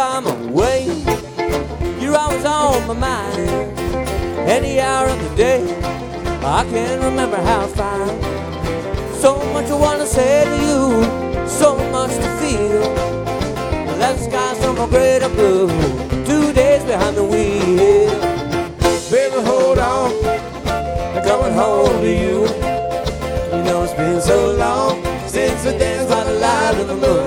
I'm away, you're always on my mind. Any hour of the day, I can't remember how fine. So much I wanna say to you, so much to feel. That sky's no more gray or blue, 2 days behind the wheel. Baby, hold on, I'm coming home to you. You know it's been so long since we danced by the light of the moon.